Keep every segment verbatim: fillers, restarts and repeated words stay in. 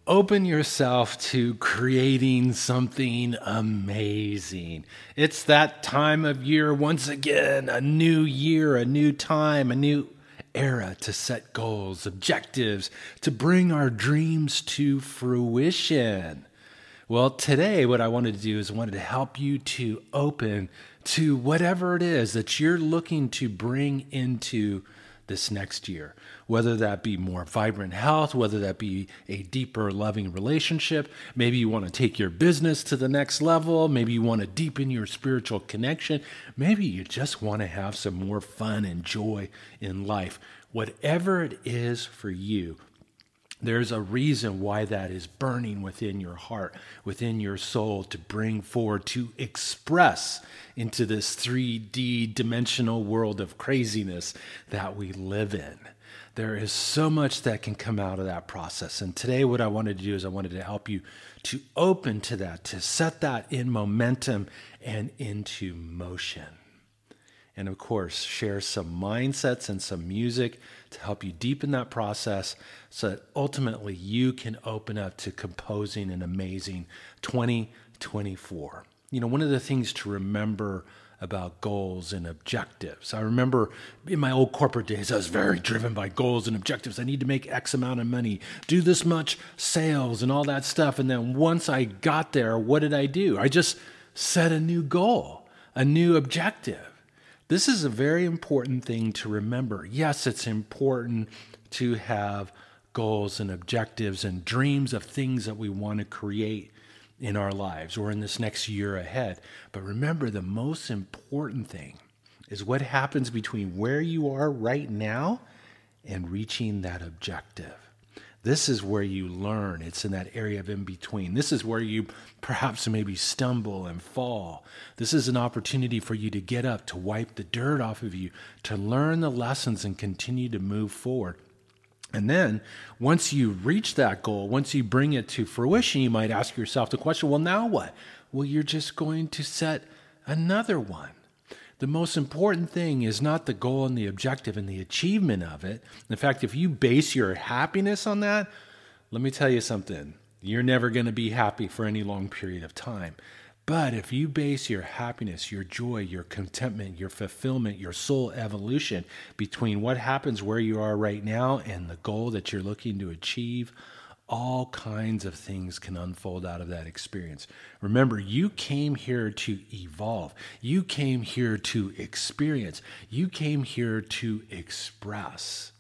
open yourself to creating something amazing. It's that time of year, once again, a new year, a new time, a new era to set goals, objectives, to bring our dreams to fruition. Well, today what I wanted to do is I wanted to help you to open to whatever it is that you're looking to bring into this next year, whether that be more vibrant health, whether that be a deeper loving relationship. Maybe you want to take your business to the next level. Maybe you want to deepen your spiritual connection. Maybe you just want to have some more fun and joy in life. Whatever it is for you, there's a reason why that is burning within your heart, within your soul, to bring forward, to express into this three D dimensional world of craziness that we live in. There is so much that can come out of that process. And today what I wanted to do is I wanted to help you to open to that, to set that in momentum and into motion. And of course, share some mindsets and some music to help you deepen that process so that ultimately you can open up to composing an amazing twenty twenty-four. You know, one of the things to remember about goals and objectives. I remember in my old corporate days, I was very driven by goals and objectives. I need to make X amount of money, do this much sales and all that stuff. And then once I got there, what did I do? I just set a new goal, a new objective. This is a very important thing to remember. Yes, it's important to have goals and objectives and dreams of things that we want to create in our lives or in this next year ahead. But remember, the most important thing is what happens between where you are right now and reaching that objective. This is where you learn. It's in that area of in between. This is where you perhaps maybe stumble and fall. This is an opportunity for you to get up, to wipe the dirt off of you, to learn the lessons and continue to move forward. And then once you reach that goal, once you bring it to fruition, you might ask yourself the question, well, now what? Well, you're just going to set another one. The most important thing is not the goal and the objective and the achievement of it. In fact, if you base your happiness on that, let me tell you something. You're never going to be happy for any long period of time. But if you base your happiness, your joy, your contentment, your fulfillment, your soul evolution between what happens where you are right now and the goal that you're looking to achieve, all kinds of things can unfold out of that experience. Remember, you came here to evolve. You came here to experience. You came here to express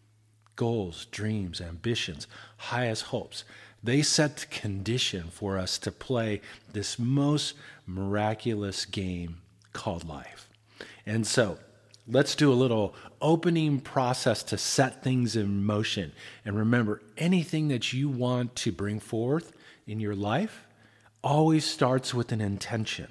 goals, dreams, ambitions, highest hopes. They set the condition for us to play this most miraculous game called life. And so, let's do a little opening process to set things in motion. And remember, anything that you want to bring forth in your life always starts with an intention,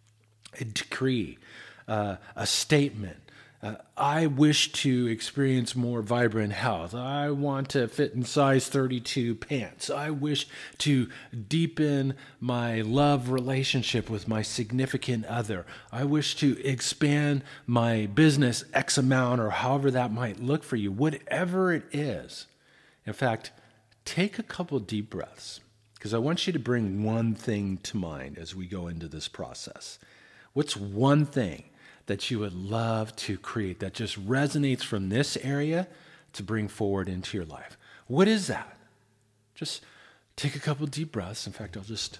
a decree, uh, a statement. Uh, I wish to experience more vibrant health. I want to fit in size thirty-two pants. I wish to deepen my love relationship with my significant other. I wish to expand my business X amount or however that might look for you. Whatever it is. In fact, take a couple deep breaths because I want you to bring one thing to mind as we go into this process. What's one thing that you would love to create that just resonates from this area to bring forward into your life? What is that? Just take a couple deep breaths. In fact, I'll just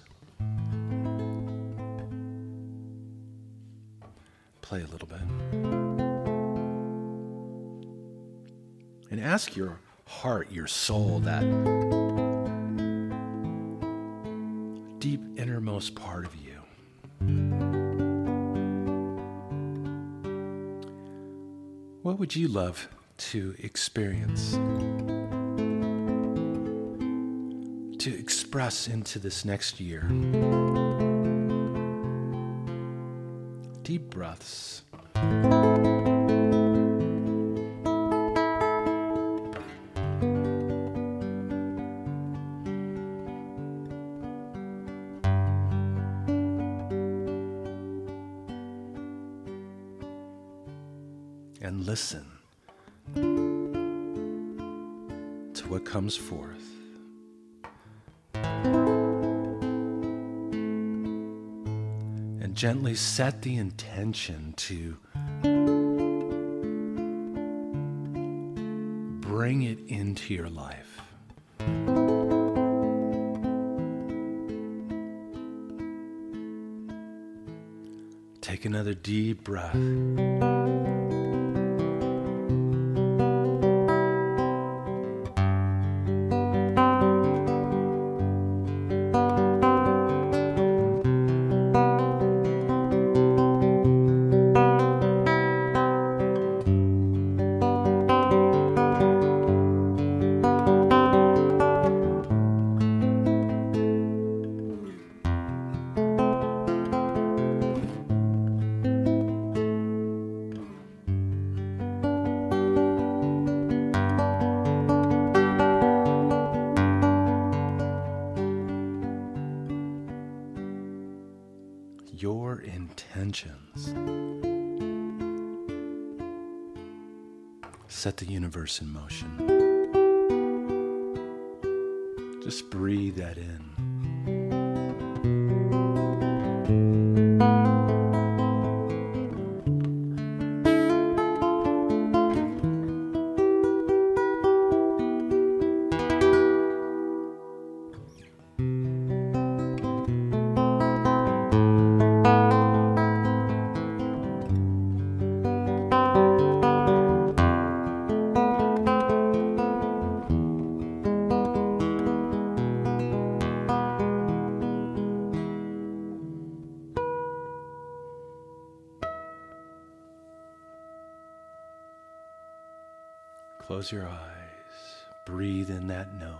play a little bit. And ask your heart, your soul, that deep innermost part of you. What would you love to experience, to express into this next year? Deep breaths. And listen to what comes forth. gently set the intention to bring it into your life. Take another deep breath. Your intentions set the universe in motion. Just breathe that in. Close your eyes. Breathe in that note.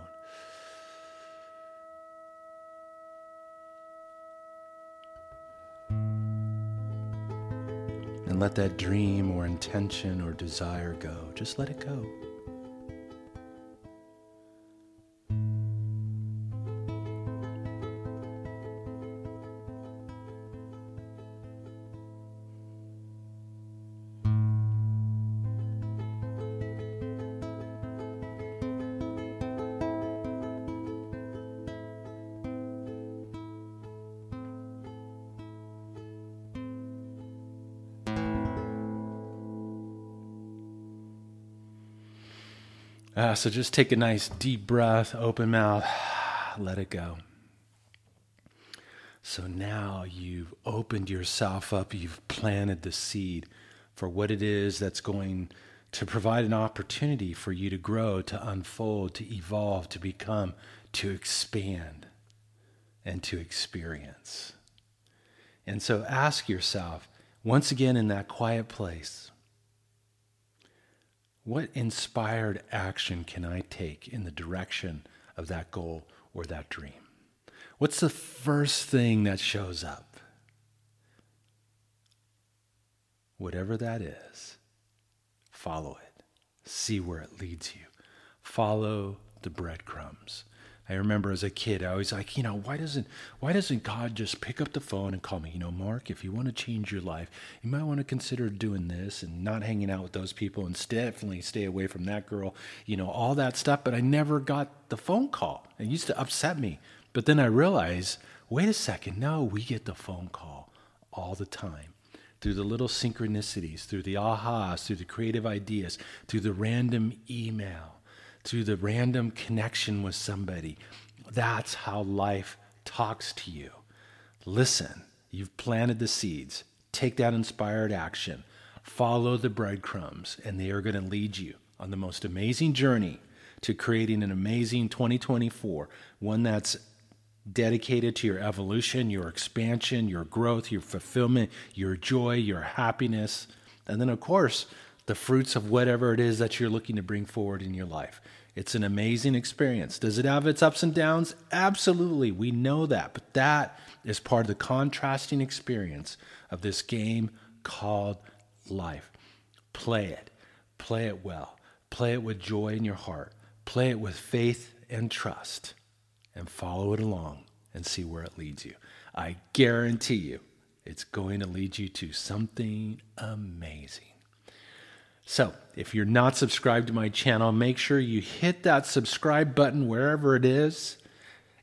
And let that dream or intention or desire go. Just let it go. Uh, so just take a nice deep breath, open mouth, let it go. So now you've opened yourself up, you've planted the seed for what it is that's going to provide an opportunity for you to grow, to unfold, to evolve, to become, to expand, and to experience. And so ask yourself, once again in that quiet place, what inspired action can I take in the direction of that goal or that dream? What's the first thing that shows up? Whatever that is, follow it. See where it leads you. Follow the breadcrumbs. I remember as a kid, I was like, you know, why doesn't why doesn't God just pick up the phone and call me? You know, Mark, if you want to change your life, you might want to consider doing this and not hanging out with those people and definitely stay away from that girl, you know, all that stuff. But I never got the phone call. It used to upset me. But then I realized, wait a second, no, we get the phone call all the time. Through the little synchronicities, through the ahas, through the creative ideas, through the random email, through the random connection with somebody. That's how life talks to you. Listen, you've planted the seeds. Take that inspired action. Follow the breadcrumbs, and they are going to lead you on the most amazing journey to creating an amazing twenty twenty-four, one that's dedicated to your evolution, your expansion, your growth, your fulfillment, your joy, your happiness, and then, of course, the fruits of whatever it is that you're looking to bring forward in your life. It's an amazing experience. Does it have its ups and downs? Absolutely. We know that. But that is part of the contrasting experience of this game called life. Play it. Play it well. Play it with joy in your heart. Play it with faith and trust. And follow it along and see where it leads you. I guarantee you it's going to lead you to something amazing. So, if you're not subscribed to my channel, make sure you hit that subscribe button wherever it is.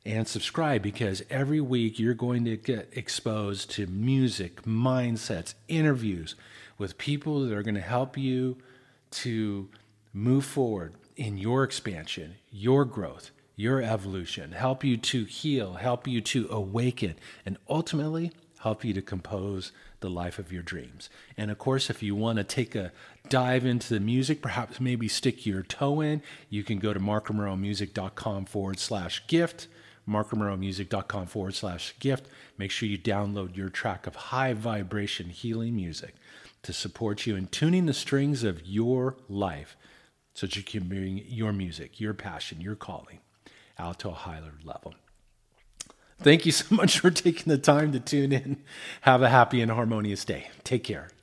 and subscribe, because every week you're going to get exposed to music, mindsets, interviews with people that are going to help you to move forward in your expansion, your growth, your evolution, help you to heal, help you to awaken, and ultimately help you to compose the life of your dreams. And of course, if you want to take a dive into the music, perhaps maybe stick your toe in, you can go to markomoromusic.com forward slash gift, markomoromusic.com forward slash gift. Make sure you download your track of high vibration healing music to support you in tuning the strings of your life so that you can bring your music, your passion, your calling out to a higher level. Thank you so much for taking the time to tune in. Have a happy and harmonious day. Take care.